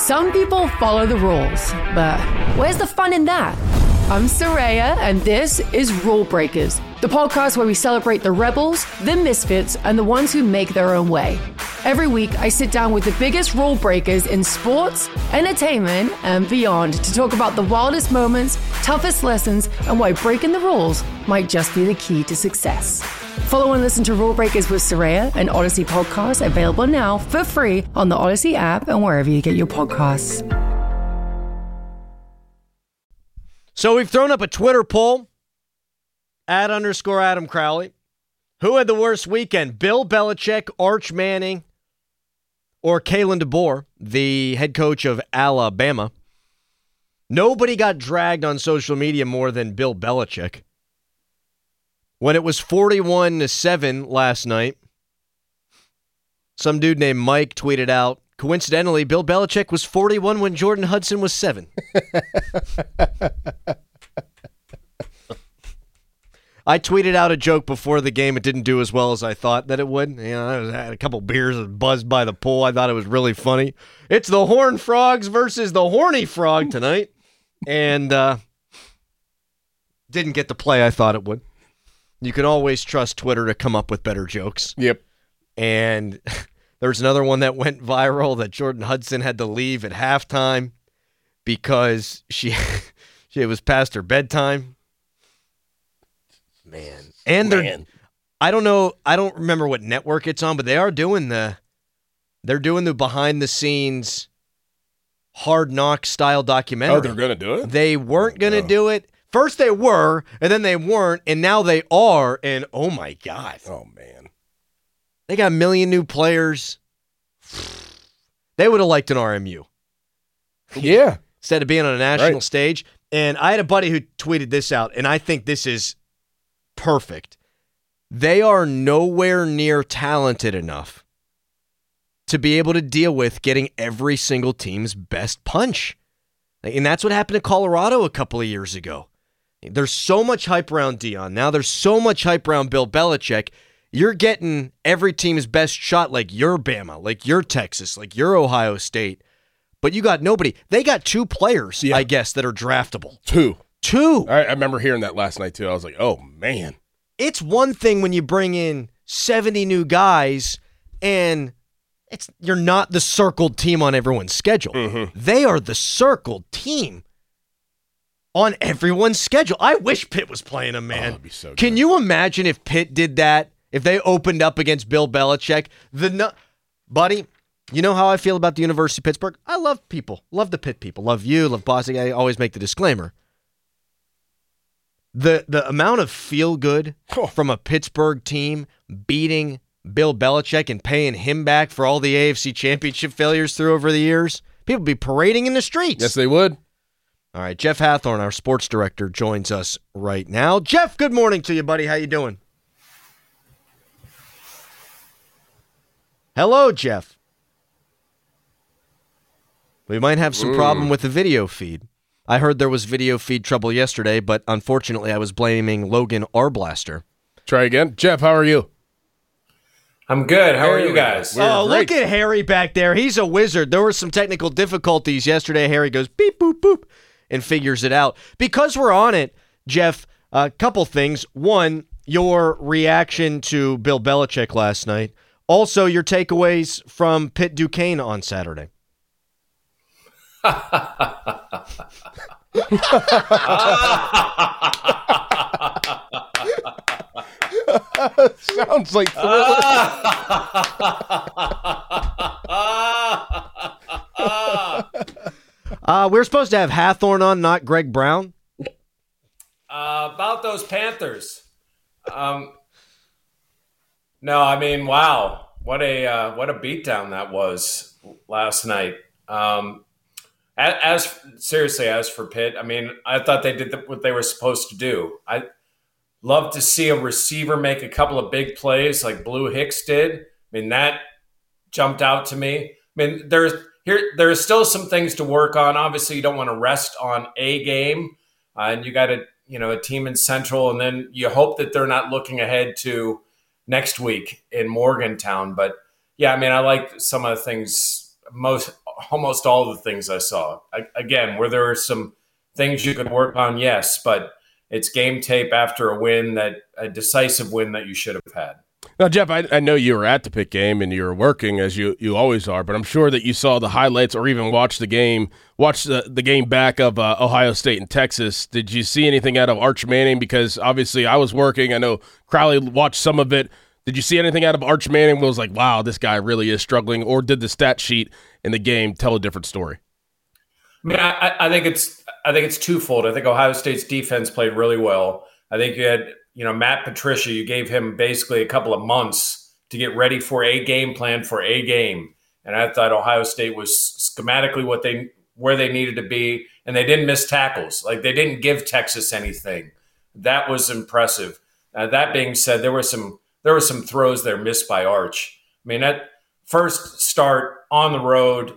Some people follow the rules, but where's the fun in that? I'm Soraya, and this is Rule Breakers, the podcast where we celebrate the rebels, the misfits, and the ones who make their own way. Every week, I sit down with the biggest rule breakers in sports, entertainment, and beyond to talk about the wildest moments, toughest lessons, and why breaking the rules might just be the key to success. Follow and listen to Rule Breakers with Soraya, an Odyssey podcast available now for free on the Odyssey app and wherever you get your podcasts. So we've thrown up a Twitter poll, @_Adam Crowley. Who had the worst weekend, Bill Belichick, Arch Manning, or Kalen DeBoer, the head coach of Alabama? Nobody got dragged on social media more than Bill Belichick. When it was 41-7 last night, some dude named Mike tweeted out, coincidentally, Bill Belichick was 41 when Jordan Hudson was 7. I tweeted out a joke before the game. It didn't do as well as I thought that it would. You know, I had a couple beers and buzzed by the pool. I thought it was really funny. It's the Horned Frogs versus the Horny Frog tonight. And didn't get the play I thought it would. You can always trust Twitter to come up with better jokes. Yep. And there's another one that went viral that Jordan Hudson had to leave at halftime because it was past her bedtime. Man. And I don't know, I don't remember what network it's on, but they're doing the behind the scenes Hard Knocks style documentary. Oh, they're going to do it? They weren't going to do it. First they were, and then they weren't, and now they are, and oh my God. Oh, man. They got a million new players. They would have liked an RMU. Yeah. Instead of being on a national stage. And I had a buddy who tweeted this out, and I think this is perfect. They are nowhere near talented enough to be able to deal with getting every single team's best punch. And that's what happened to Colorado a couple of years ago. There's so much hype around Deion. Now there's so much hype around Bill Belichick. You're getting every team's best shot like you're Bama, like you're Texas, like you're Ohio State. But you got nobody. They got 2 players, I guess, that are draftable. 2. I remember hearing that last night, too. I was like, oh, man. It's one thing when you bring in 70 new guys and you're not the circled team on everyone's schedule. Mm-hmm. They are the circled team on everyone's schedule. I wish Pitt was playing them, man. That'd be so good. Can you imagine if Pitt did that? If they opened up against Bill Belichick? Buddy, you know how I feel about the University of Pittsburgh? I love people. Love the Pitt people. Love you. Love Bossy. I always make the disclaimer. The amount of feel-good from a Pittsburgh team beating Bill Belichick and paying him back for all the AFC championship failures through over the years, people be parading in the streets. Yes, they would. All right, Jeff Hathorn, our sports director, joins us right now. Jeff, good morning to you, buddy. How you doing? Hello, Jeff. We might have some problem with the video feed. I heard there was video feed trouble yesterday, but unfortunately I was blaming Logan Arblaster. Try again. Jeff, how are you? I'm good. How are you guys? Look at Harry back there. He's a wizard. There were some technical difficulties yesterday. Harry goes beep, boop, boop, and figures it out. Because we're on it, Jeff, a couple things. One, your reaction to Bill Belichick last night. Also, your takeaways from Pitt Duquesne on Saturday. Sounds like Thriller. We're supposed to have Hathorn on, not Greg Brown. About those Panthers. No, I mean, wow. What a beatdown that was last night. As for Pitt, I mean, I thought they did what they were supposed to do. I love to see a receiver make a couple of big plays like Blue Hicks did. I mean, that jumped out to me. I mean, there are still some things to work on. Obviously, you don't want to rest on a game, and you got a team in Central, and then you hope that they're not looking ahead to next week in Morgantown. But yeah, I mean, I like some of the things almost all the things I saw. Again, where there are some things you could work on, yes, but it's game tape after a decisive win that you should have had. Now, Jeff, I know you were at the Pitt game and you were working as you always are, but I'm sure that you saw the highlights or even watched the game back of Ohio State and Texas. Did you see anything out of Arch Manning? Because obviously I was working. I know Crowley watched some of it. Did you see anything out of Arch Manning that was like, wow, this guy really is struggling? Or did the stat sheet in the game tell a different story? I mean, I think it's twofold. I think Ohio State's defense played really well. I think you had, Matt Patricia, you gave him basically a couple of months to get ready for a game plan for a game. And I thought Ohio State was schematically where they needed to be, and they didn't miss tackles. Like, they didn't give Texas anything. That was impressive. That being said, there were some throws there missed by Arch. I mean, that first start on the road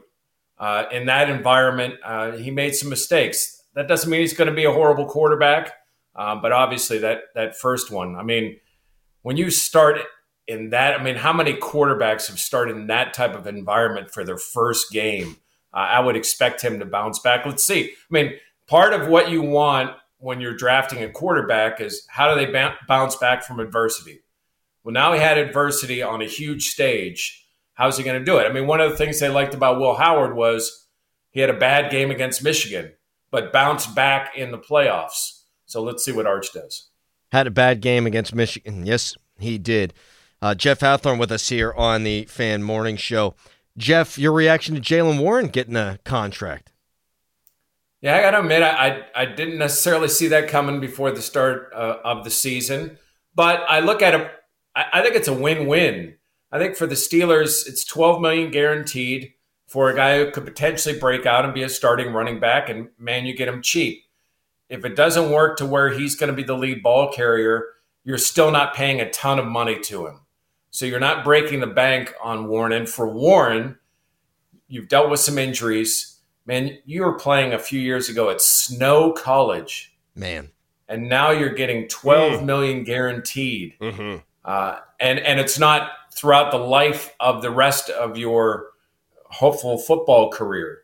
in that environment, he made some mistakes. That doesn't mean he's going to be a horrible quarterback. But obviously that first one, I mean, when you start in that, I mean, how many quarterbacks have started in that type of environment for their first game? I would expect him to bounce back. Let's see. I mean, part of what you want when you're drafting a quarterback is how do they bounce back from adversity? Well, now he had adversity on a huge stage. How's he going to do it? I mean, one of the things they liked about Will Howard was he had a bad game against Michigan, but bounced back in the playoffs. So let's see what Arch does. Had a bad game against Michigan. Yes, he did. Jeff Hathorn with us here on the Fan Morning Show. Jeff, your reaction to Jaylen Warren getting a contract? Yeah, I got to admit, I didn't necessarily see that coming before the start of the season. But I look at it, I think it's a win-win. I think for the Steelers, it's $12 million guaranteed for a guy who could potentially break out and be a starting running back, and man, you get him cheap. If it doesn't work to where he's going to be the lead ball carrier, you're still not paying a ton of money to him. So you're not breaking the bank on Warren. And for Warren, you've dealt with some injuries. Man, you were playing a few years ago at Snow College. Man. And now you're getting $12 million guaranteed. Mm-hmm. And it's not throughout the life of the rest of your hopeful football career.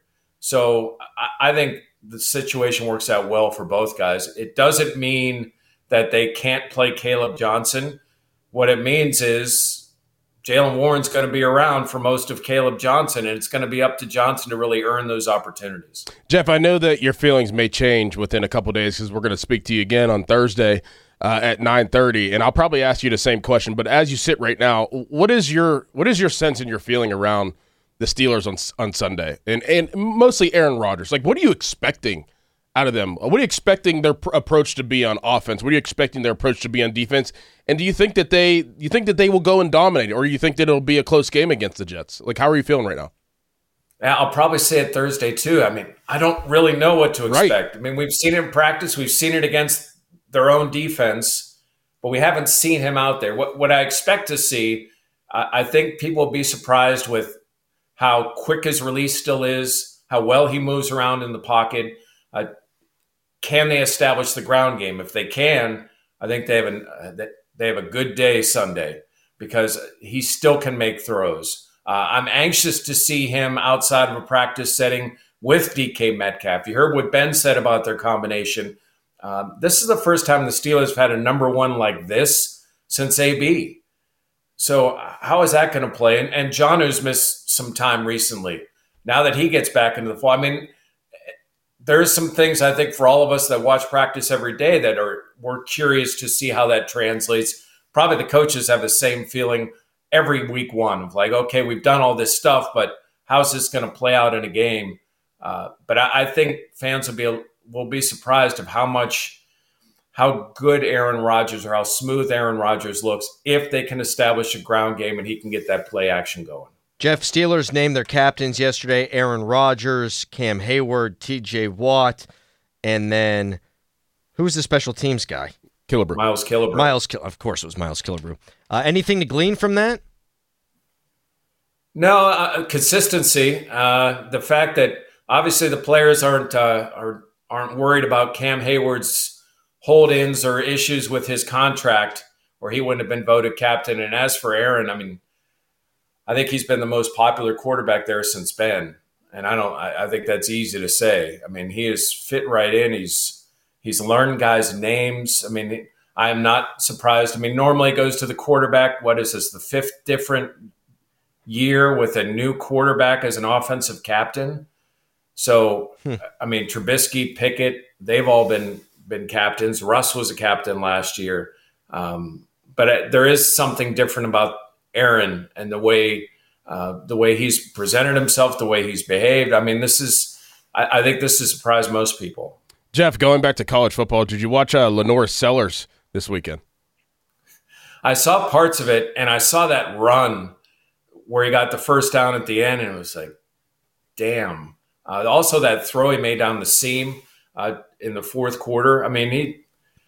So I think the situation works out well for both guys. It doesn't mean that they can't play Caleb Johnson. What it means is Jaylen Warren's going to be around for most of Caleb Johnson, and it's going to be up to Johnson to really earn those opportunities. Jeff, I know that your feelings may change within a couple of days because we're going to speak to you again on Thursday at 9:30, and I'll probably ask you the same question. But as you sit right now, what is your sense and your feeling around the Steelers on Sunday, and mostly Aaron Rodgers? Like, what are you expecting out of them? What are you expecting their approach to be on offense? What are you expecting their approach to be on defense? And do you think that they will go and dominate, or do you think that it'll be a close game against the Jets? Like, how are you feeling right now? I'll probably say it Thursday too. I mean, I don't really know what to expect. Right. I mean, we've seen it in practice. We've seen it against their own defense, but we haven't seen him out there. What I expect to see, I think people will be surprised with how quick his release still is, how well he moves around in the pocket. Can they establish the ground game? If they can, I think they have a good day Sunday because he still can make throws. I'm anxious to see him outside of a practice setting with DK Metcalf. You heard what Ben said about their combination. This is the first time the Steelers have had a number one like this since AB. So how is that going to play? And Jonnu's missed some time recently. Now that he gets back into the fall, I mean, there's some things I think for all of us that watch practice every day that we're curious to see how that translates. Probably the coaches have the same feeling every week one of like, okay, we've done all this stuff, but how's this going to play out in a game? But I think fans will be surprised of how good Aaron Rodgers or how smooth Aaron Rodgers looks if they can establish a ground game and he can get that play action going. Jeff, Steelers named their captains yesterday, Aaron Rodgers, Cam Hayward, TJ Watt, and then who's the special teams guy? Killebrew. Miles Killebrew. Of course it was Miles Killebrew. Anything to glean from that? No, consistency. The fact that obviously the players aren't worried about Cam Hayward's hold-ins or issues with his contract, or he wouldn't have been voted captain. And as for Aaron, I mean, I think he's been the most popular quarterback there since Ben. And I think that's easy to say. I mean, he is fit right in. He's learned guys' names. I mean, I am not surprised. I mean, normally it goes to the quarterback. What is this, the 5th different year with a new quarterback as an offensive captain? So, I mean, Trubisky, Pickett, they've all been captains. Russ was a captain last year. But there is something different about Aaron and the way he's presented himself, the way he's behaved. I mean, I think this has surprised most people. Jeff, going back to college football, did you watch Lenore Sellers this weekend? I saw parts of it, and I saw that run where he got the first down at the end, and it was like, damn. Also, that throw he made down the seam in the fourth quarter. I mean,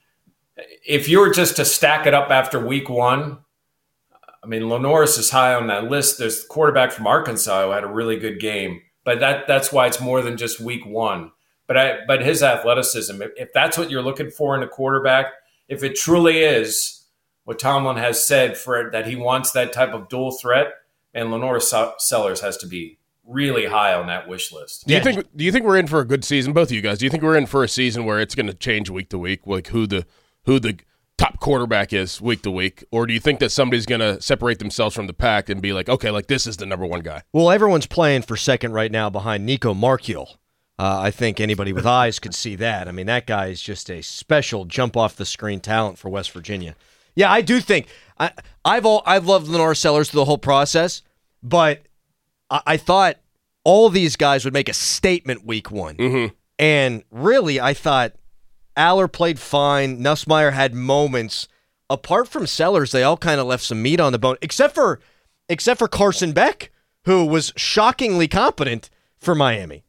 if you were just to stack it up after week 1, I mean, Lenoris is high on that list. There's the quarterback from Arkansas who had a really good game, but that's why it's more than just week 1. But his athleticism, if that's what you're looking for in a quarterback, if it truly is what Tomlin has said that he wants that type of dual threat, and Lenore Sellers has to be really high on that wish list. Do you think we're in for a good season, both of you guys? Do you think we're in for a season where it's going to change week to week, like who the top quarterback is week to week, or do you think that somebody's going to separate themselves from the pack and be like, okay, like this is the number 1 guy? Well, everyone's playing for second right now behind Nico Markiel. I think anybody with eyes could see that. I mean, that guy is just a special jump-off-the-screen talent for West Virginia. Yeah, I do think I've loved Lenore Sellers through the whole process, but I thought all these guys would make a statement week 1. Mm-hmm. And really, I thought Aller played fine. Nussmeier had moments. Apart from Sellers, they all kind of left some meat on the bone, except for Carson Beck, who was shockingly competent for Miami.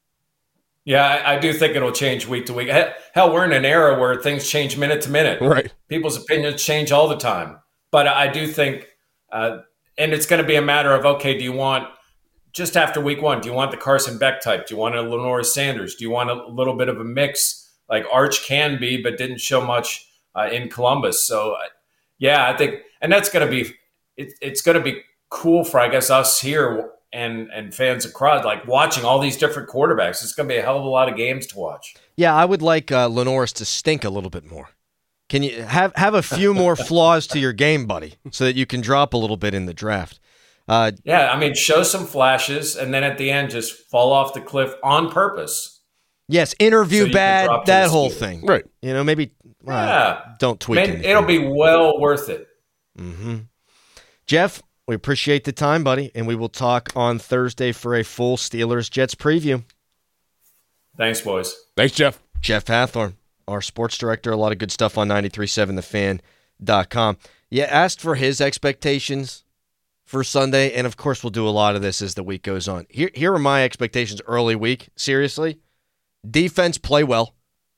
Yeah, I do think it'll change week to week. Hell, we're in an era where things change minute to minute. Right. People's opinions change all the time. But I do think, and it's going to be a matter of, okay, do you want, just after week 1, do you want the Carson Beck type? Do you want a Lenore Sanders? Do you want a little bit of a mix like Arch can be, but didn't show much in Columbus? So, yeah, I think, and that's going to be, it's going to be cool for, I guess, us here and fans across, like watching all these different quarterbacks. It's going to be a hell of a lot of games to watch. Yeah, I would like Lenoris to stink a little bit more. Can you have a few more flaws to your game, buddy, so that you can drop a little bit in the draft? Yeah, I mean, show some flashes, and then at the end, just fall off the cliff on purpose. Yes, interview bad, that whole thing. Right. You know, maybe don't tweak it. It'll be well worth it. Mm-hmm. Jeff, we appreciate the time, buddy, and we will talk on Thursday for a full Steelers-Jets preview. Thanks, boys. Thanks, Jeff. Jeff Hathorn, our sports director. A lot of good stuff on 937thefan.com. Yeah, asked for his expectations for Sunday, and of course we'll do a lot of this as the week goes on. Here are my expectations early week. Seriously, defense, play well.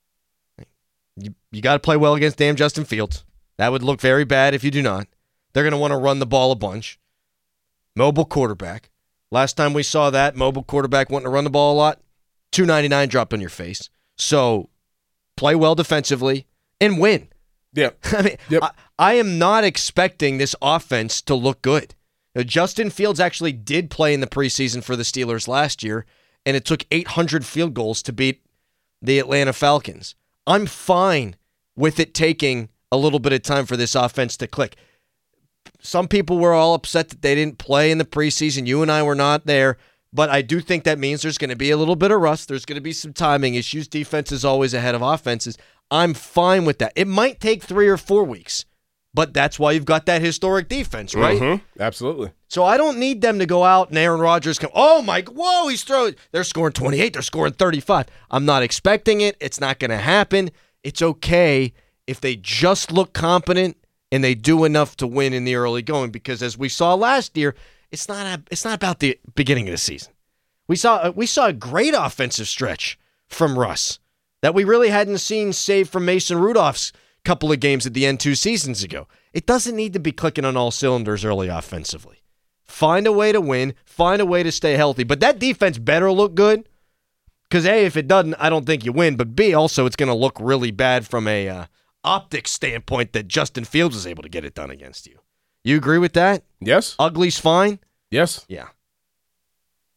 You got to play well against damn Justin Fields. That would look very bad if you do not. They're going to want to run the ball a bunch. Mobile quarterback. Last time we saw that, mobile quarterback wanting to run the ball a lot, $2.99 dropped on your face. So play well defensively and win. Yeah. I mean, yep. I am not expecting this offense to look good. Now, Justin Fields actually did play in the preseason for the Steelers last year, and it took 800 field goals to beat the Atlanta Falcons. I'm fine with it taking a little bit of time for this offense to click. Some people were all upset that they didn't play in the preseason. You and I were not there, but I do think that means there's going to be a little bit of rust. There's going to be some timing issues. Defense is always ahead of offenses. I'm fine with that. It might take 3 or 4 weeks, but that's why you've got that historic defense, right? Mm-hmm. Absolutely. So I don't need them to go out and Aaron Rodgers come, whoa, he's throwing. They're scoring 28. They're scoring 35. I'm not expecting it. It's not going to happen. It's okay if they just look competent and they do enough to win in the early going, because as we saw last year, it's not about the beginning of the season. We saw a great offensive stretch from Russ that we really hadn't seen, save from Mason Rudolph's couple of games at the end 2 seasons ago. It doesn't need to be clicking on all cylinders early offensively. Find a way to win, find a way to stay healthy, but that defense better look good, because A, if it doesn't, I don't think you win, but B, also it's going to look really bad from a optics standpoint that Justin Fields was able to get it done against you. You agree with that? Yes. Ugly's fine? Yes. Yeah.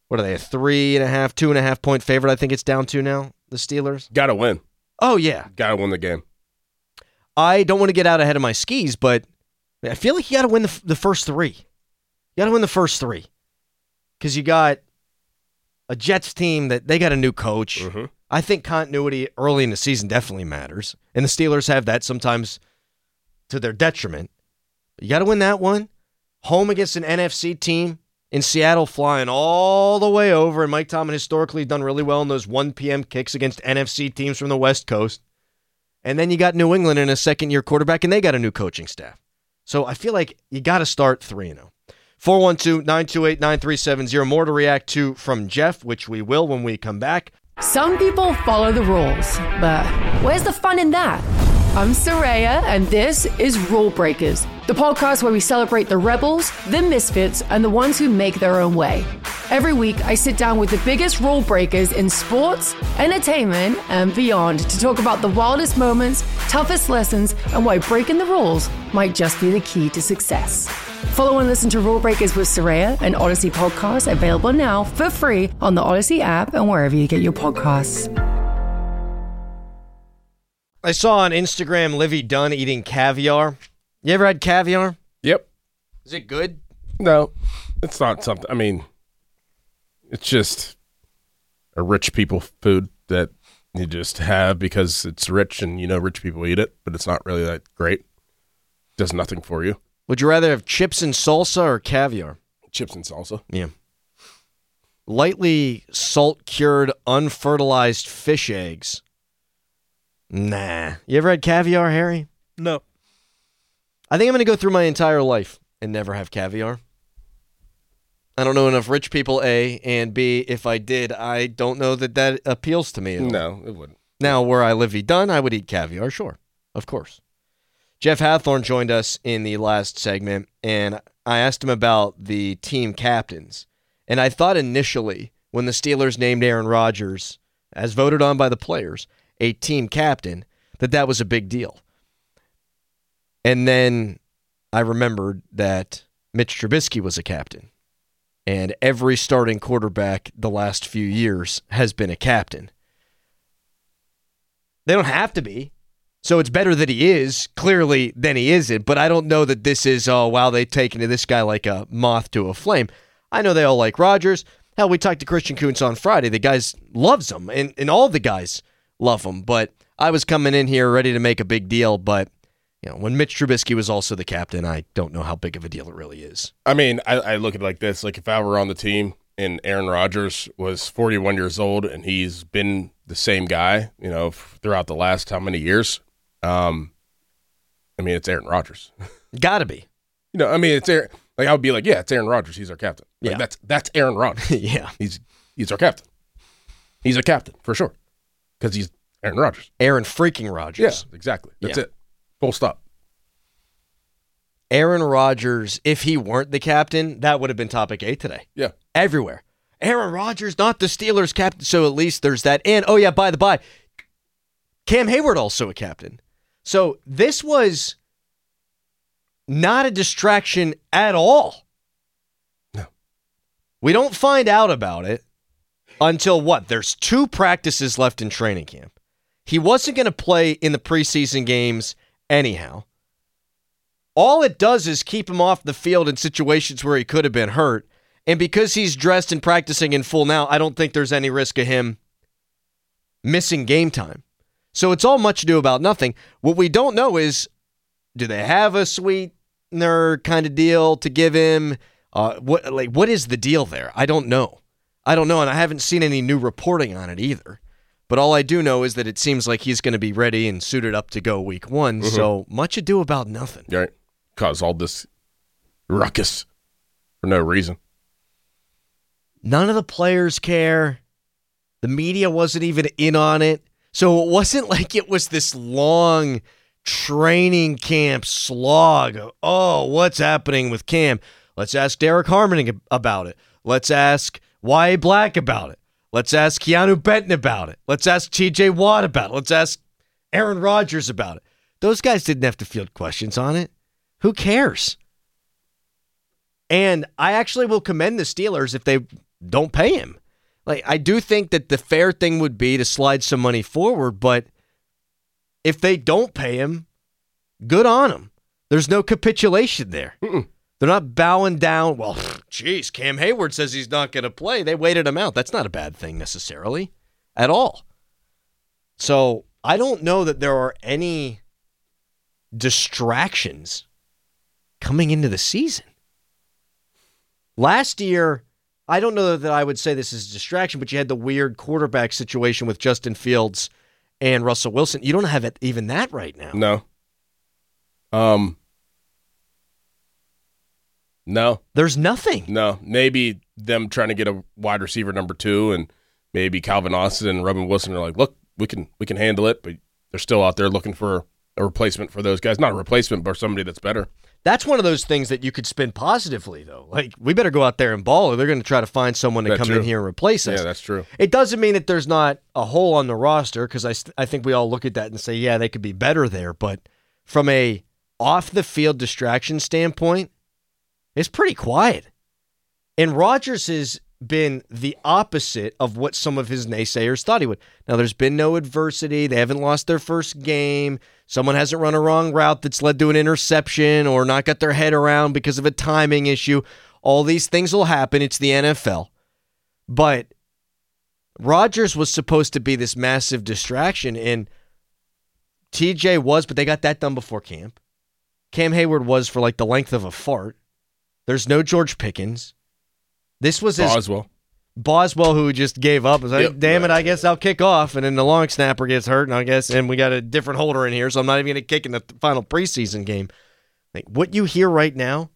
What are they, a 3.5, 2.5 point favorite? I think it's down to now, the Steelers. Got to win. Oh, yeah. Got to win the game. I don't want to get out ahead of my skis, but I feel like you got to win the first three. You got to win the first three. Because you got a Jets team that they got a new coach. Mm-hmm. I think continuity early in the season definitely matters. And the Steelers have that sometimes to their detriment. You got to win that one. Home against an NFC team in Seattle, flying all the way over. And Mike Tomlin historically done really well in those 1 p.m. kicks against NFC teams from the West Coast. And then you got New England in a second-year quarterback, and they got a new coaching staff. So I feel like you got to start 3-0. 412-928-9370. More to react to from Jeff, which we will when we come back. Some people follow the rules, but where's the fun in that? I'm Saraya, and this is Rule Breakers, the podcast where we celebrate the rebels, the misfits, and the ones who make their own way. Every week, I sit down with the biggest rule breakers in sports, entertainment, and beyond to talk about the wildest moments, toughest lessons, and why breaking the rules might just be the key to success. Follow and listen to Rule Breakers with Saraya, an Odyssey podcast available now for free on the Odyssey app and wherever you get your podcasts. I saw on Instagram Livy Dunn eating caviar. You ever had caviar? Yep. Is it good? No, it's not something. I mean, it's just a rich people food that you just have because it's rich and rich people eat it, but it's not really that great. It does nothing for you. Would you rather have chips and salsa or caviar? Chips and salsa. Yeah. Lightly salt-cured, unfertilized fish eggs. Nah. You ever had caviar, Harry? No. I think I'm going to go through my entire life and never have caviar. I don't know enough rich people, A, and B, if I did, I don't know that appeals to me at all. No, it wouldn't. Now, where I live done, I would eat caviar, sure. Of course. Jeff Hathorn joined us in the last segment, and I asked him about the team captains. And I thought initially, when the Steelers named Aaron Rodgers, as voted on by the players, a team captain, that was a big deal. And then I remembered that Mitch Trubisky was a captain. And every starting quarterback the last few years has been a captain. They don't have to be. So it's better that he is, clearly, than he isn't. But I don't know that this is, oh, wow, they've taken to this guy like a moth to a flame. I know they all like Rodgers. Hell, we talked to Christian Kuntz on Friday. The guy loves him, and all the guys love him. But I was coming in here ready to make a big deal. But when Mitch Trubisky was also the captain, I don't know how big of a deal it really is. I mean, I look at it like this. Like, if I were on the team and Aaron Rodgers was 41 years old and he's been the same guy, throughout the last how many years? I mean, it's Aaron Rodgers. Gotta be. It's Aaron. Like, I would be like, yeah, it's Aaron Rodgers. He's our captain. Like, Yeah. That's Aaron Rodgers. Yeah. He's our captain. He's a captain, for sure. Because he's Aaron Rodgers. Aaron freaking Rodgers. Yeah, exactly. That's Yeah. it. Full stop. Aaron Rodgers, if he weren't the captain, that would have been topic 8 today. Yeah. Everywhere. Aaron Rodgers, not the Steelers captain, so at least there's that. And, oh yeah, by the by, Cam Hayward also a captain. So this was not a distraction at all. No. We don't find out about it until what? There's 2 practices left in training camp. He wasn't going to play in the preseason games anyhow. All it does is keep him off the field in situations where he could have been hurt. And because he's dressed and practicing in full now, I don't think there's any risk of him missing game time. So it's all much ado about nothing. What we don't know is, do they have a sweetener kind of deal to give him? What is the deal there? I don't know. And I haven't seen any new reporting on it either. But all I do know is that it seems like he's going to be ready and suited up to go week 1. Mm-hmm. So much ado about nothing. Right. Cause all this ruckus for no reason. None of the players care. The media wasn't even in on it. So it wasn't like it was this long training camp slog. Oh, what's happening with Cam? Let's ask Derek Harmon about it. Let's ask Y.A. Black about it. Let's ask Keanu Benton about it. Let's ask T.J. Watt about it. Let's ask Aaron Rodgers about it. Those guys didn't have to field questions on it. Who cares? And I actually will commend the Steelers if they don't pay him. Like, I do think that the fair thing would be to slide some money forward, but if they don't pay him, good on them. There's no capitulation there. Mm-mm. They're not bowing down. Well, geez, Cam Hayward says he's not going to play. They waited him out. That's not a bad thing necessarily at all. So I don't know that there are any distractions coming into the season. Last year, I don't know that I would say this is a distraction, but you had the weird quarterback situation with Justin Fields and Russell Wilson. You don't have even that right now. No. No. There's nothing. No. Maybe them trying to get a wide receiver number 2, and maybe Calvin Austin and Robin Wilson are like, look, we can handle it, but they're still out there looking for a replacement for those guys. Not a replacement, but somebody that's better. That's one of those things that you could spin positively, though. Like, we better go out there and ball, or they're going to try to find someone to come in here and replace us. Yeah, that's true. It doesn't mean that there's not a hole on the roster, because I think we all look at that and say, yeah, they could be better there. But from a off-the-field distraction standpoint, it's pretty quiet. And Rodgers has been the opposite of what some of his naysayers thought he would. Now, there's been no adversity. They haven't lost their first game. Someone hasn't run a wrong route that's led to an interception or not got their head around because of a timing issue. All these things will happen. It's the NFL. But Rodgers was supposed to be this massive distraction, and TJ was, but they got that done before camp. Cam Hayward was for like the length of a fart. There's no George Pickens. This was Boswell, who just gave up. Was like, yep, damn it, I guess I'll kick off. And then the long snapper gets hurt, and we got a different holder in here, so I'm not even going to kick in the final preseason game. Like, what you hear right now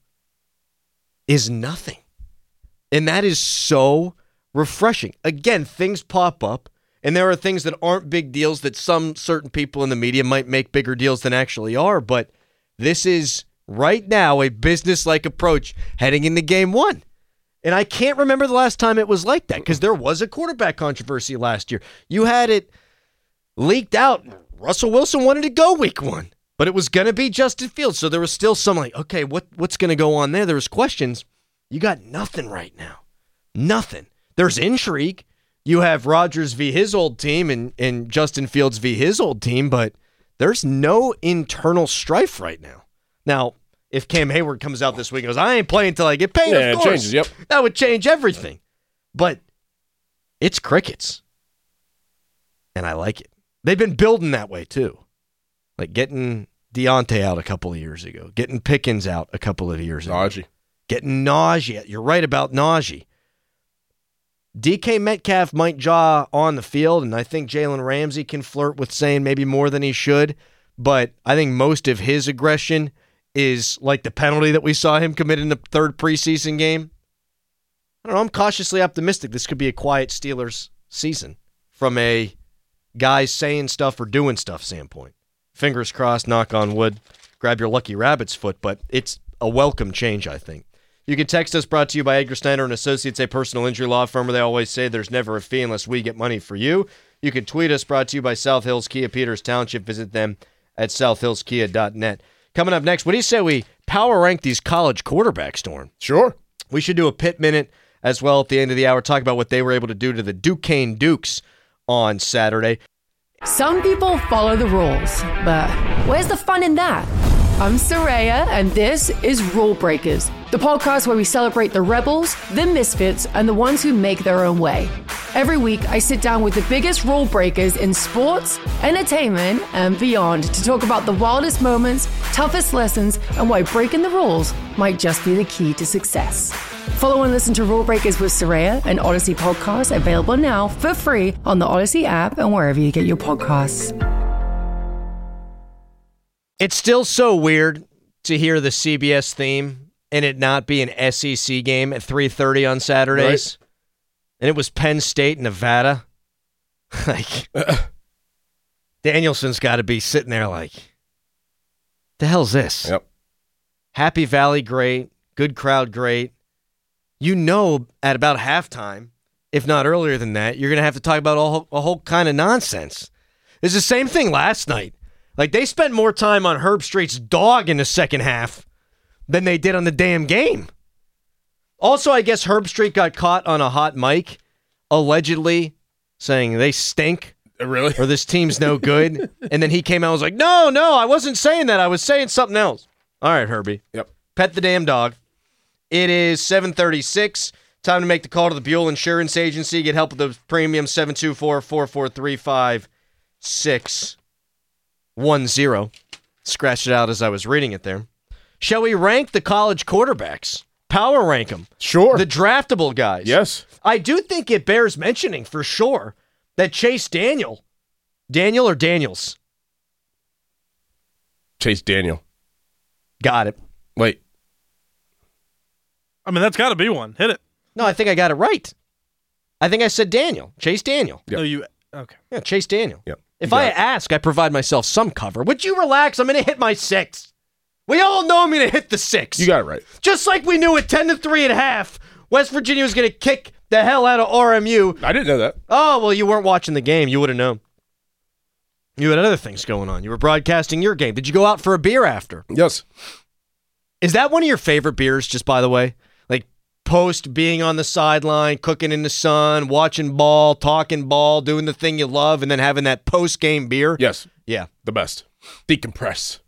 is nothing. And that is so refreshing. Again, things pop up, and there are things that aren't big deals that some certain people in the media might make bigger deals than actually are, but this is, right now, a business-like approach heading into game 1. And I can't remember the last time it was like that, because there was a quarterback controversy last year. You had it leaked out. Russell Wilson wanted to go week 1, but it was going to be Justin Fields. So there was still some like, okay, what's going to go on there? There was questions. You got nothing right now. Nothing. There's intrigue. You have Rodgers v. his old team and Justin Fields v. his old team, but there's no internal strife right now. Now, if Cam Hayward comes out this week and goes, I ain't playing until I get paid, of course, it changes, yep. That would change everything. But it's crickets. And I like it. They've been building that way, too. Like getting Deontay out a couple of years ago, getting Pickens out a couple of years ago. Najee. Getting Najee. You're right about Najee. DK Metcalf might jaw on the field, and I think Jalen Ramsey can flirt with saying maybe more than he should, but I think most of his aggression is like the penalty that we saw him commit in the third preseason game. I don't know. I'm cautiously optimistic this could be a quiet Steelers season from a guys saying stuff or doing stuff standpoint. Fingers crossed, knock on wood, grab your lucky rabbit's foot, but it's a welcome change, I think. You can text us, brought to you by Edgar Snyder and Associates, a personal injury law firm where they always say there's never a fee unless we get money for you. You can tweet us, brought to you by South Hills Kia, Peters Township. Visit them at southhillskia.net. Coming up next, what do you say we power rank these college quarterbacks, Dorn? Sure. We should do a Pitt Minute as well at the end of the hour, talk about what they were able to do to the Duquesne Dukes on Saturday. Some people follow the rules, but where's the fun in that? I'm Saraya, and this is Rule Breakers, the podcast where we celebrate the rebels, the misfits, and the ones who make their own way. Every week, I sit down with the biggest rule breakers in sports, entertainment, and beyond to talk about the wildest moments, toughest lessons, and why breaking the rules might just be the key to success. Follow and listen to Rule Breakers with Saraya, an Odyssey podcast available now for free on the Odyssey app and wherever you get your podcasts. It's still so weird to hear the CBS theme and it not be an SEC game at 3:30 on Saturdays. Right. And it was Penn State, Nevada. Like, Danielson's got to be sitting there like, the hell's this? Yep. Happy Valley, great. Good crowd, great. You know, at about halftime, if not earlier than that, you're going to have to talk about a whole kind of nonsense. It's the same thing last night. Like, they spent more time on Herb Street's dog in the second half than they did on the damn game. Also, I guess Herbstreit got caught on a hot mic, allegedly saying they stink. Really? Or this team's no good. And then he came out and was like, no, I wasn't saying that. I was saying something else. All right, Herbie. Yep. Pet the damn dog. It is 7:36. Time to make the call to the Buell Insurance Agency. Get help with the premium 724-443-5610. Scratched it out as I was reading it there. Shall we rank the college quarterbacks? Power rank them. Sure. The draftable guys. Yes. I do think it bears mentioning for sure that Chase Daniel or Daniels? Chase Daniel. Got it. Wait. I mean, that's got to be one. Hit it. No, I think I got it right. I think I said Daniel. Chase Daniel. Yep. No, you. Okay. Yeah, Chase Daniel. Yep. If I ask, I provide myself some cover. Would you relax? I'm going to hit my 6. We all know I'm going to hit the 6. You got it right. Just like we knew at 10-3 at half, West Virginia was going to kick the hell out of RMU. I didn't know that. Oh, well, you weren't watching the game. You would have known. You had other things going on. You were broadcasting your game. Did you go out for a beer after? Yes. Is that one of your favorite beers, just by the way? Like post being on the sideline, cooking in the sun, watching ball, talking ball, doing the thing you love, and then having that post-game beer? Yes. Yeah. The best. Decompress.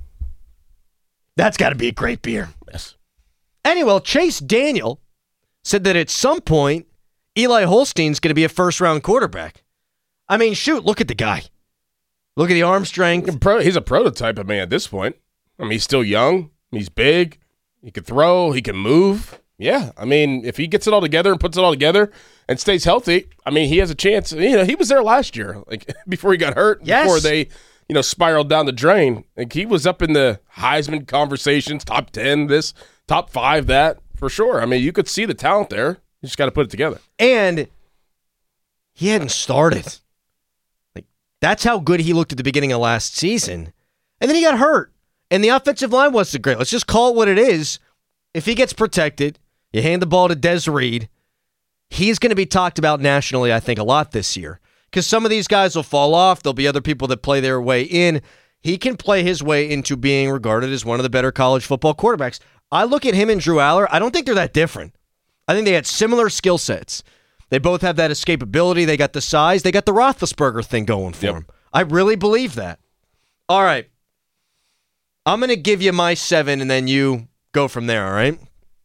That's got to be a great beer. Yes. Anyway, Chase Daniel said that at some point, Eli Holstein's going to be a first-round quarterback. I mean, shoot, look at the guy. Look at the arm strength. He's a prototype of me at this point. I mean, he's still young. He's big. He can throw. He can move. Yeah. I mean, if he gets it all together and puts it all together and stays healthy, I mean, he has a chance. You know, he was there last year, like before he got hurt, yes. Before they, spiraled down the drain. Like he was up in the Heisman conversations, top 10, this, top 5, that, for sure. I mean, you could see the talent there. You just got to put it together. And he hadn't started. Like, that's how good he looked at the beginning of last season. And then he got hurt. And the offensive line wasn't great. Let's just call it what it is. If he gets protected, you hand the ball to Des Reed, he's going to be talked about nationally, I think, a lot this year. Because some of these guys will fall off. There'll be other people that play their way in. He can play his way into being regarded as one of the better college football quarterbacks. I look at him and Drew Aller. I don't think they're that different. I think they had similar skill sets. They both have that escapability. They got the size. They got the Roethlisberger thing going for them. I really believe that. All right. I'm going to give you my 7, and then you go from there, all right?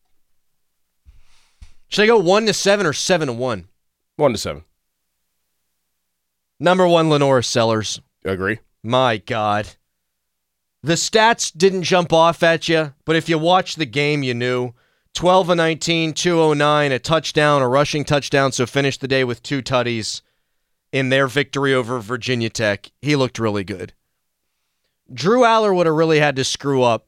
Should I go 1-7 or 7-1? 1-7. Number 1, Lenora Sellers. Agree. My God. The stats didn't jump off at you, but if you watched the game, you knew. 12-19, 209, a touchdown, a rushing touchdown, so finished the day with 2 tutties in their victory over Virginia Tech. He looked really good. Drew Aller would have really had to screw up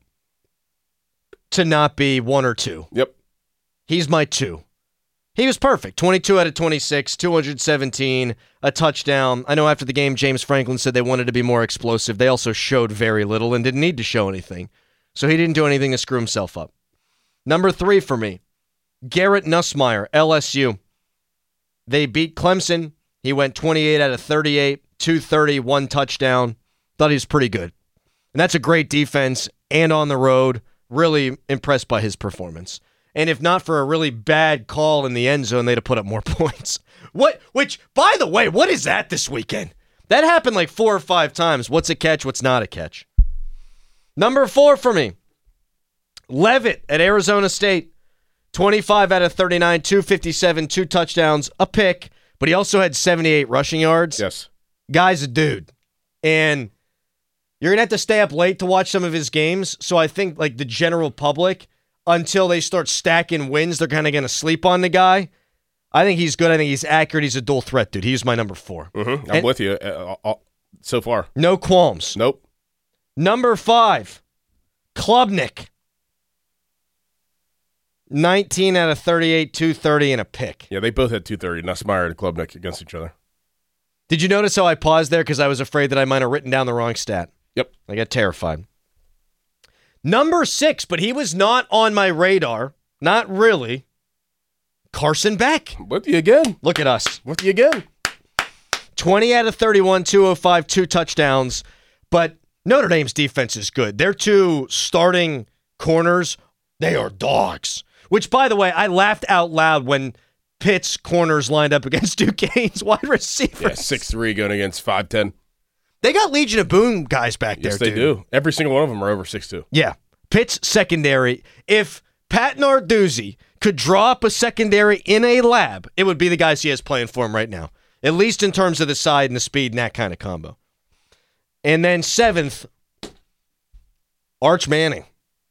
to not be 1 or 2. Yep. He's my 2. He was perfect. 22 out of 26, 217, a touchdown. I know after the game, James Franklin said they wanted to be more explosive. They also showed very little and didn't need to show anything. So he didn't do anything to screw himself up. Number 3 for me, Garrett Nussmeier, LSU. They beat Clemson. He went 28 out of 38, 230, 1 touchdown. Thought he was pretty good. And that's a great defense and on the road. Really impressed by his performance. And if not for a really bad call in the end zone, they'd have put up more points. Which, by the way, what is that this weekend? That happened like 4 or 5 times. What's a catch? What's not a catch? Number 4 for me, Leavitt at Arizona State. 25 out of 39, 257, 2 touchdowns, a pick. But he also had 78 rushing yards. Yes. Guy's a dude. And you're going to have to stay up late to watch some of his games. So I think like the general public, until they start stacking wins, they're kind of going to sleep on the guy. I think he's good. I think he's accurate. He's a dual threat, dude. He's my number 4. Mm-hmm. I'm with you so far. No qualms. Nope. Number 5, Klubnik. 19 out of 38, 230, and a pick. Yeah, they both had 230. Nussmeier and Klubnik against each other. Did you notice how I paused there because I was afraid that I might have written down the wrong stat? Yep. I got terrified. Number 6, but he was not on my radar. Not really. Carson Beck. With you again. Look at us. With you again. 20 out of 31, 205, 2 touchdowns. But Notre Dame's defense is good. Their 2 starting corners, they are dogs. Which, by the way, I laughed out loud when Pitt's corners lined up against Duquesne's wide receivers. Yeah, 6'3", going against 5'10". They got Legion of Boom guys back there, Yes, they do. Every single one of them are over 6'2". Yeah. Pitt's secondary, if Pat Narduzzi could draw up a secondary in a lab, it would be the guys he has playing for him right now, at least in terms of the side and the speed and that kind of combo. And then 7th, Arch Manning.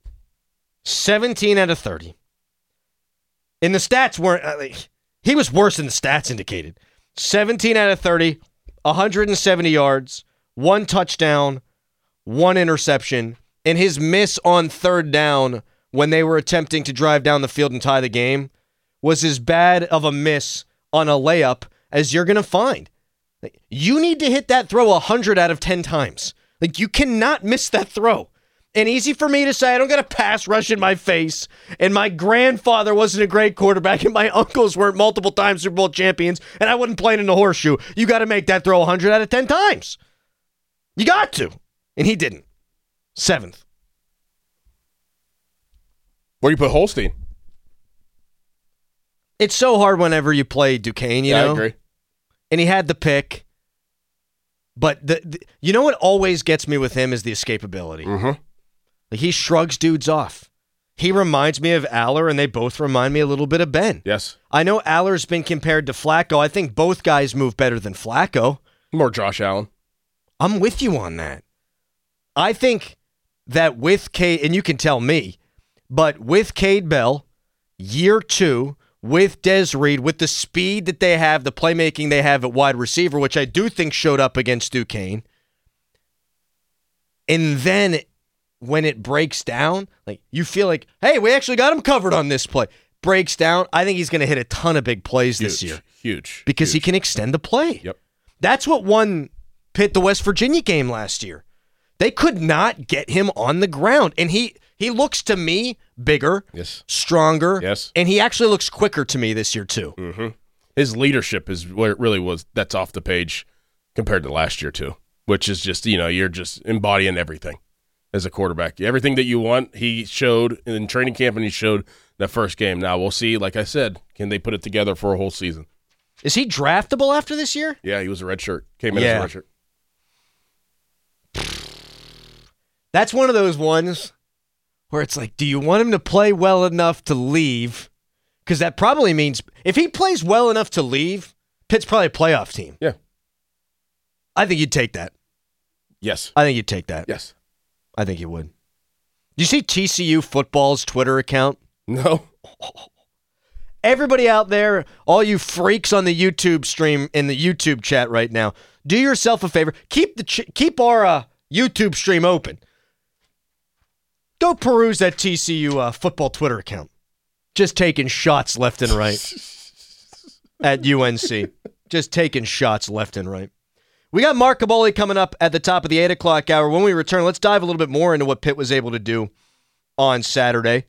17 out of 30. And the stats weren't, he was worse than the stats indicated. 17 out of 30, 170 yards, 1 touchdown, 1 interception, and his miss on 3rd down when they were attempting to drive down the field and tie the game was as bad of a miss on a layup as you're going to find. You need to hit that throw 100 out of 10 times. You cannot miss that throw. And easy for me to say, I don't got a pass rush in my face, and my grandfather wasn't a great quarterback, and my uncles weren't multiple times Super Bowl champions, and I wasn't playing in the horseshoe. You got to make that throw 100 out of 10 times. You got to. And he didn't. 7th. Where do you put Holstein? It's so hard whenever you play Duquesne, you know? I agree. And he had the pick. But you know what always gets me with him is the escapability. Mm-hmm. He shrugs dudes off. He reminds me of Aller, and they both remind me a little bit of Ben. Yes. I know Aller's been compared to Flacco. I think both guys move better than Flacco. More Josh Allen. I'm with you on that. I think that with Cade, and you can tell me, but with Cade Bell, year 2, with Des Reed, with the speed that they have, the playmaking they have at wide receiver, which I do think showed up against Duquesne, and then when it breaks down, you feel like, hey, we actually got him covered on this play. Breaks down, I think he's going to hit a ton of big plays this year. Huge. Because he can extend the play. Yep. That's what won Pitt the West Virginia game last year. They could not get him on the ground. And he looks to me bigger, yes, stronger, yes, and he actually looks quicker to me this year too. Mm-hmm. His leadership is where it really was. That's off the page compared to last year too, which is just, you're just embodying everything as a quarterback. Everything that you want, he showed in training camp, and he showed that first game. Now we'll see, like I said, can they put it together for a whole season? Is he draftable after this year? Yeah, he was a redshirt. Came in as a redshirt. That's one of those ones where it's like, do you want him to play well enough to leave? Because that probably means if he plays well enough to leave, Pitt's probably a playoff team. Yeah. I think you'd take that. Yes. I think you'd take that. Yes. I think you would. Do you see TCU football's Twitter account? No. Everybody out there, all you freaks on the YouTube stream, in the YouTube chat right now, do yourself a favor. Keep our YouTube stream open. Go peruse that TCU football Twitter account. Just taking shots left and right at UNC. Just taking shots left and right. We got Mark Kaboly coming up at the top of the 8 o'clock hour. When we return, let's dive a little bit more into what Pitt was able to do on Saturday.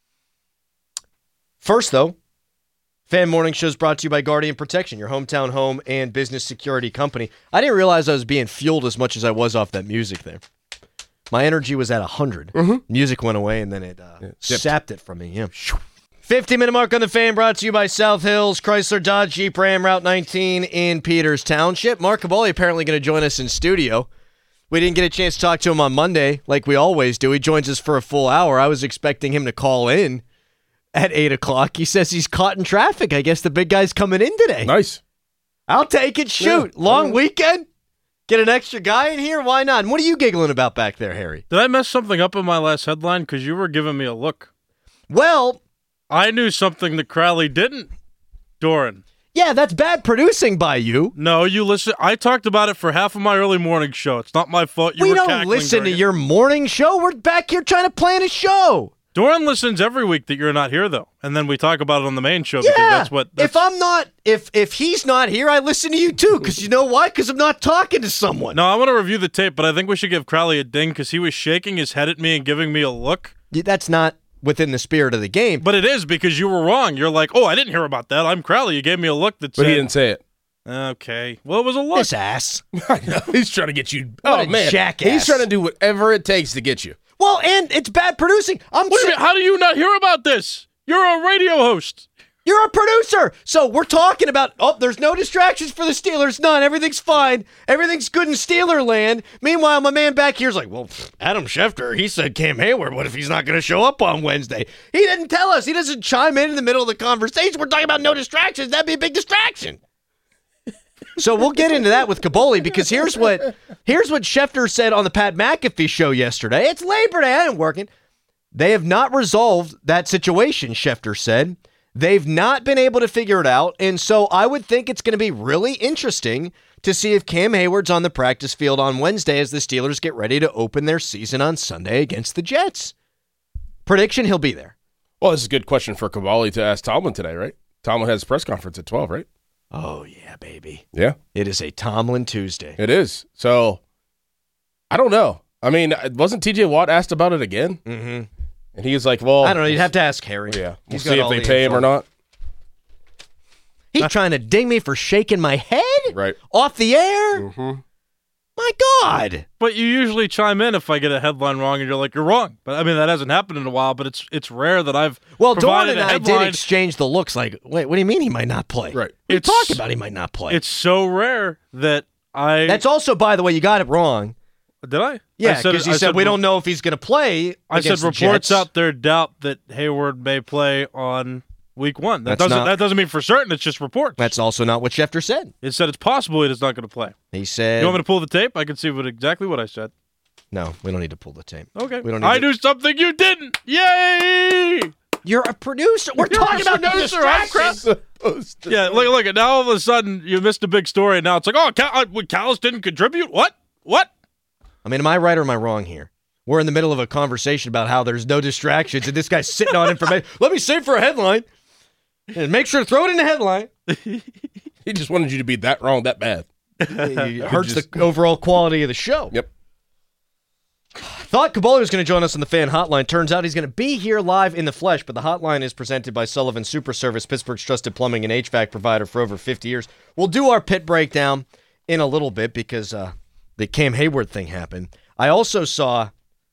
First, though, Fan Morning Show is brought to you by Guardian Protection, your hometown home and business security company. I didn't realize I was being fueled as much as I was off that music there. My energy was at 100. Mm-hmm. Music went away, and then it sapped it from me. Yeah. 50-minute mark on the Fan, brought to you by South Hills, Chrysler, Dodge, Jeep, Ram, Route 19 in Peters Township. Mark Kaboly apparently going to join us in studio. We didn't get a chance to talk to him on Monday like we always do. He joins us for a full hour. I was expecting him to call in at 8 o'clock. He says he's caught in traffic. I guess the big guy's coming in today. Nice. I'll take it. Shoot. Yeah. Long weekend? Get an extra guy in here? Why not? And what are you giggling about back there, Harry? Did I mess something up in my last headline? Because you were giving me a look. Well, I knew something that Crowley didn't, Doran. Yeah, that's bad producing by you. No, you listen. I talked about it for half of my early morning show. It's not my fault. We don't listen to your morning show. We're back here trying to plan a show. Doran listens every week that you're not here, though, and then we talk about it on the main show. Yeah, if I'm not, if he's not here, I listen to you too. Because you know why? Because I'm not talking to someone. No, I want to review the tape, but I think we should give Crowley a ding because he was shaking his head at me and giving me a look. That's not within the spirit of the game. But it is, because you were wrong. You're like, oh, I didn't hear about that. I'm Crowley. You gave me a look that said... But he didn't say it. Okay. Well, it was a look. This ass. I know. He's trying to get you... What a man. Jackass. He's trying to do whatever it takes to get you. Well, and it's bad producing. How do you not hear about this? You're a radio host. You're a producer. So we're talking about, there's no distractions for the Steelers. None. Everything's fine. Everything's good in Steeler land. Meanwhile, my man back here's like, well, Adam Schefter, he said Cam Hayward. What if he's not going to show up on Wednesday? He didn't tell us. He doesn't chime in the middle of the conversation. We're talking about no distractions. That'd be a big distraction. So we'll get into that with Kaboly, because here's what Schefter said on the Pat McAfee show yesterday. It's Labor Day. I ain't working. They have not resolved that situation, Schefter said. They've not been able to figure it out, and so I would think it's going to be really interesting to see if Cam Hayward's on the practice field on Wednesday as the Steelers get ready to open their season on Sunday against the Jets. Prediction, he'll be there. Well, this is a good question for Kaboly to ask Tomlin today, right? Tomlin has a press conference at 12, right? Oh, yeah, baby. Yeah. It is a Tomlin Tuesday. It is. So, I don't know. I mean, wasn't T.J. Watt asked about it again? Mm-hmm. And he was like, well, I don't know. You'd have to ask Harry. Yeah. We'll He's see got if all they the pay him info. or not. He's trying to ding me for shaking my head Right. off the air. Mm-hmm. My God. But you usually chime in if I get a headline wrong and you're like, you're wrong. But I mean, that hasn't happened in a while, but it's rare that I've Well, Dawn provided and a I headline. did exchange the looks like, wait, what do you mean he might not play? Right. What are you It's- talking about he might not play? It's so rare that I... That's also, by the way, you got it wrong. Did I? Yeah, I said- because you I said we don't know if he's going to play I said against the reports Jets. out there doubt that Hayward may play on week 1. That That's that doesn't mean for certain. It's just reports. That's also not what Schefter said. It said it's possible he's not going to play. He said, You want me to pull the tape? I can see exactly what I said. no, we don't need to pull the tape. Okay. We don't need I to- knew something you didn't. Yay! You're a producer. We're talking about no distractions. Yeah, look. Now all of a sudden you missed a big story, and now it's like, oh, Callis didn't contribute? What? I mean, am I right or am I wrong here? We're in the middle of a conversation about how there's no distractions, and this guy's sitting on information. Let me save for a headline. And make sure to throw it in the headline. He just wanted you to be that wrong, that bad. It hurts the overall quality of the show. Yep. Thought Kaboly was going to join us on the fan hotline. Turns out he's going to be here live in the flesh, but the hotline is presented by Sullivan Super Service, Pittsburgh's trusted plumbing and HVAC provider for over 50 years. We'll do our pit breakdown in a little bit because the Cam Hayward thing happened. I also saw,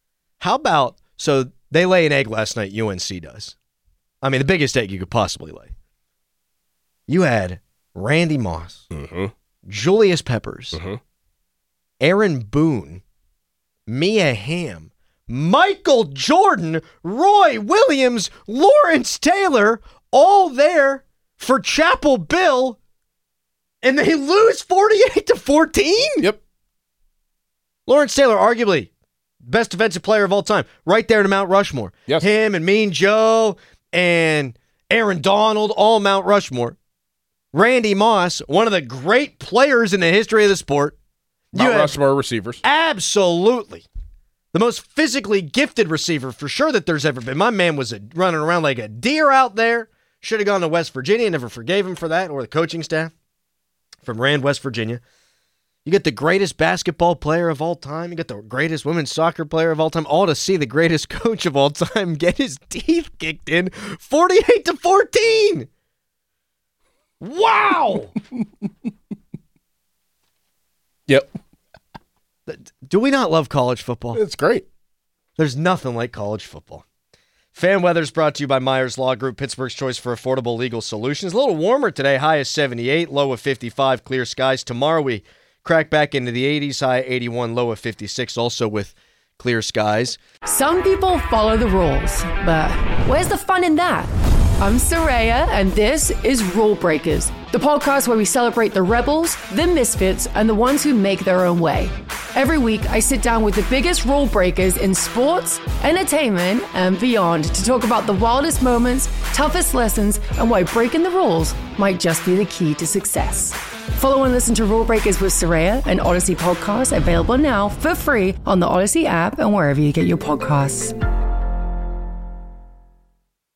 so they lay an egg last night, UNC does. I mean, the biggest egg you could possibly lay. You had Randy Moss, Julius Peppers, Aaron Boone, Mia Hamm, Michael Jordan, Roy Williams, Lawrence Taylor, all there for Chapel Bill, and they lose 48-14? Yep. Lawrence Taylor, arguably best defensive player of all time, right there to Mount Rushmore. Yes. Him and Mean Joe and Aaron Donald, all Mount Rushmore. Randy Moss, one of the great players in the history of the sport. Mount Rushmore receivers. Absolutely. The most physically gifted receiver for sure that there's ever been. My man was running around like a deer out there. Should have gone to West Virginia. Never forgave him for that, or the coaching staff from Rand, West Virginia. You get the greatest basketball player of all time. You get the greatest women's soccer player of all time. All to see the greatest coach of all time get his teeth kicked in 48-14. Wow. Yep. Do we not love college football? It's great. There's nothing like college football. Fan Weather's brought to you by Myers Law Group, Pittsburgh's choice for affordable legal solutions. A little warmer today, high of 78, low of 55, clear skies. Tomorrow we crack back into the 80s, high 81, low of 56, also with clear skies. Some people follow the rules, but where's the fun in that? I'm Soraya, and this is Rule Breakers, the podcast where we celebrate the rebels, the misfits, and the ones who make their own way. Every week, I sit down with the biggest rule breakers in sports, entertainment, and beyond to talk about the wildest moments, toughest lessons, and why breaking the rules might just be the key to success. Follow and listen to Rule Breakers with Soraya, an Odyssey podcast available now for free on the Odyssey app and wherever you get your podcasts.